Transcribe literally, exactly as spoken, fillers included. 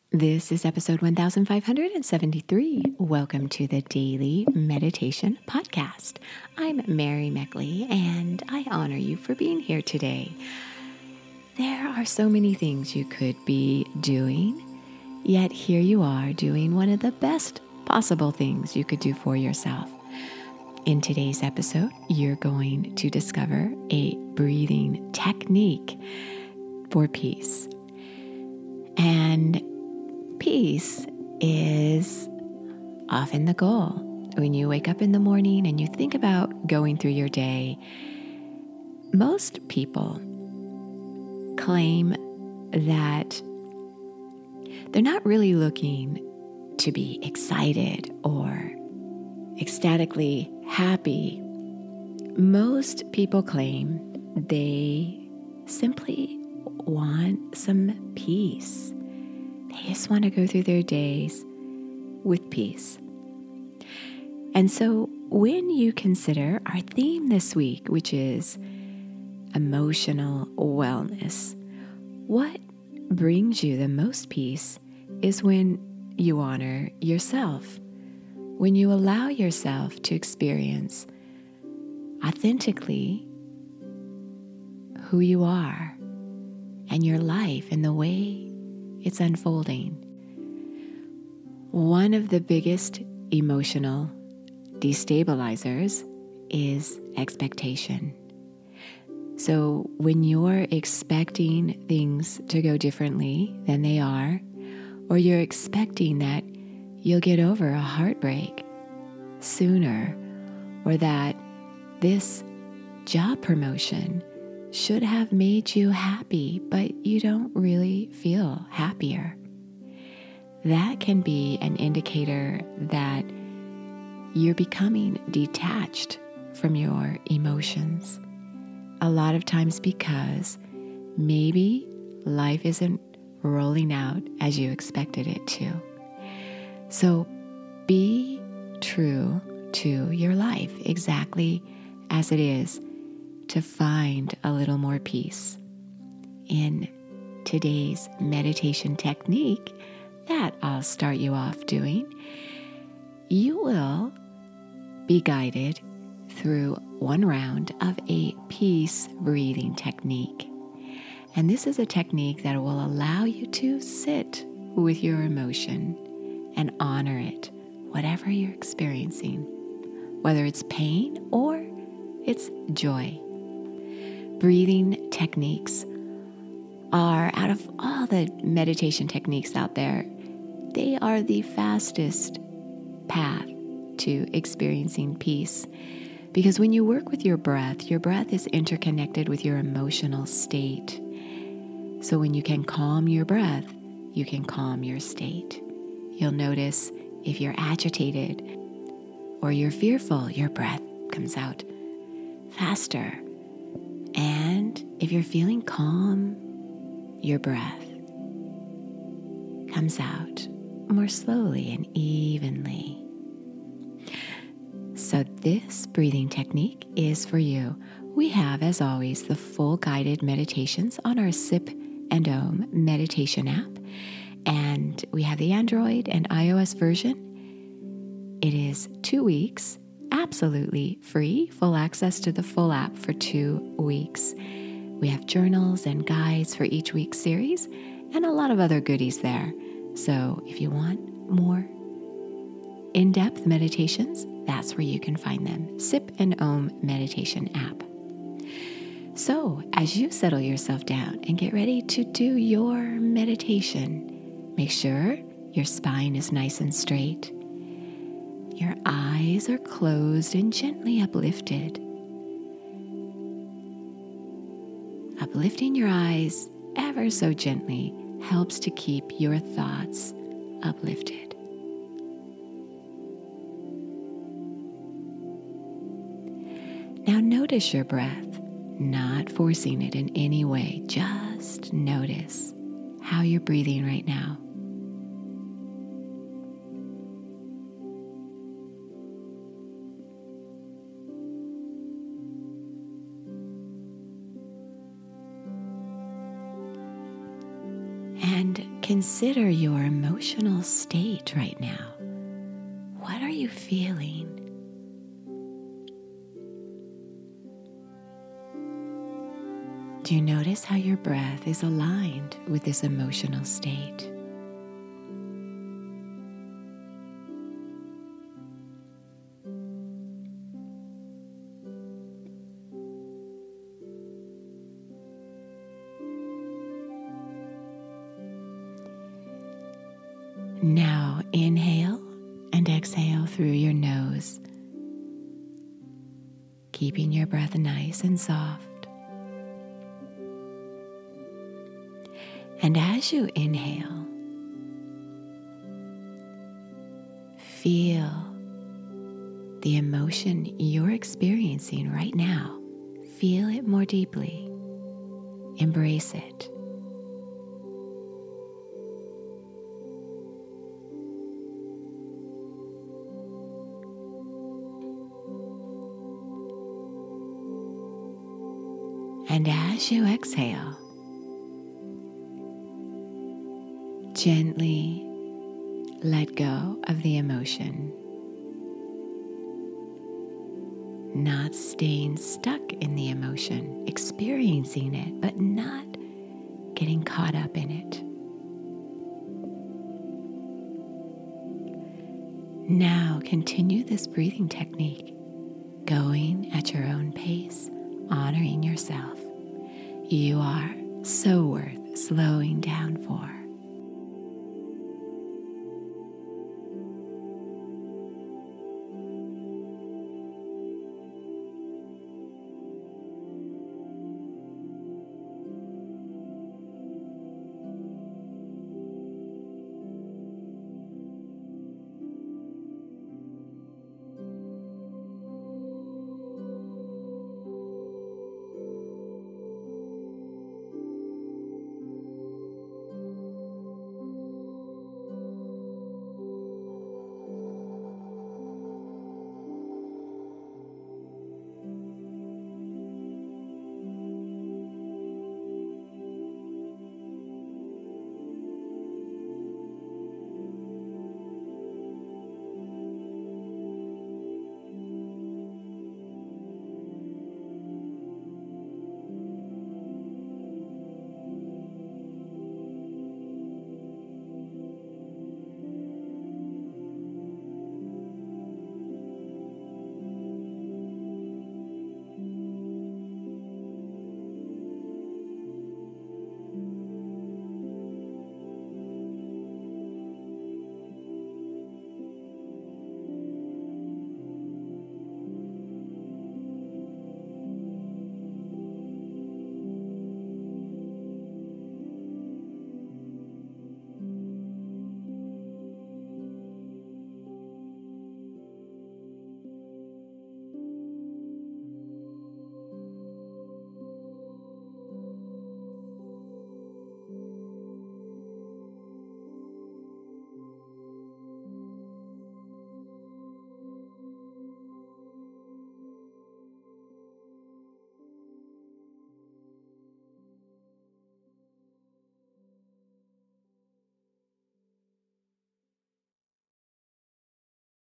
This is episode one thousand five hundred seventy-three. Welcome to the Daily Meditation Podcast. I'm Mary Meckley, and I honor you for being here today. There are so many things you could be doing, yet here you are doing one of the best possible things you could do for yourself. In today's episode, you're going to discover a breathing technique for peace. And peace is often the goal. When you wake up in the morning and you think about going through your day, most people claim that they're not really looking to be excited or ecstatically happy. Most people claim they simply want some peace. They just want to go through their days with peace. And so when you consider our theme this week, which is emotional wellness, what brings you the most peace is when you honor yourself, when you allow yourself to experience authentically who you are and your life and the way it's unfolding. One of the biggest emotional destabilizers is expectation. So when you're expecting things to go differently than they are, or you're expecting that you'll get over a heartbreak sooner, or that this job promotion should have made you happy, but you don't really feel happier, that can be an indicator that you're becoming detached from your emotions. A lot of times because maybe life isn't rolling out as you expected it to. So be true to your life exactly as it is to find a little more peace. In today's meditation technique that I'll start you off doing, you will be guided through one round of a peace breathing technique. And this is a technique that will allow you to sit with your emotion and honor it, whatever you're experiencing, whether it's pain or it's joy. Breathing techniques are, out of all the meditation techniques out there, they are the fastest path to experiencing peace. Because when you work with your breath, your breath is interconnected with your emotional state. So when you can calm your breath, you can calm your state. You'll notice if you're agitated or you're fearful, your breath comes out faster. And if you're feeling calm, your breath comes out more slowly and evenly. So this breathing technique is for you. We have, as always, the full guided meditations on our Sip and Om meditation app. And we have the Android and iOS version. It is two weeks. Absolutely free, full access to the full app for two weeks. We have journals and guides for each week's series and a lot of other goodies there. So if you want more in-depth meditations, that's where you can find them. Sip and Om meditation app. So as you settle yourself down and get ready to do your meditation, make sure your spine is nice and straight. Your eyes are closed and gently uplifted. Uplifting your eyes ever so gently helps to keep your thoughts uplifted. Now notice your breath, not forcing it in any way. Just notice how you're breathing right now. And consider your emotional state right now. What are you feeling? Do you notice how your breath is aligned with this emotional state? Now inhale and exhale through your nose, keeping your breath nice and soft. And as you inhale, feel the emotion you're experiencing right now. Feel it more deeply. Embrace it. And as you exhale, gently let go of the emotion, not staying stuck in the emotion, experiencing it, but not getting caught up in it. Now continue this breathing technique, going at your own pace, honoring yourself. You are so worth slowing down for.